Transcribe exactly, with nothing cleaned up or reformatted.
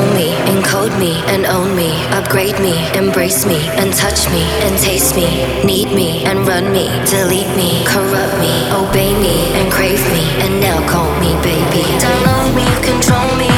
control me, encode me and own me, upgrade me, embrace me and touch me and taste me, need me and run me, delete me, corrupt me, obey me and crave me, and now call me baby. Download me, control me,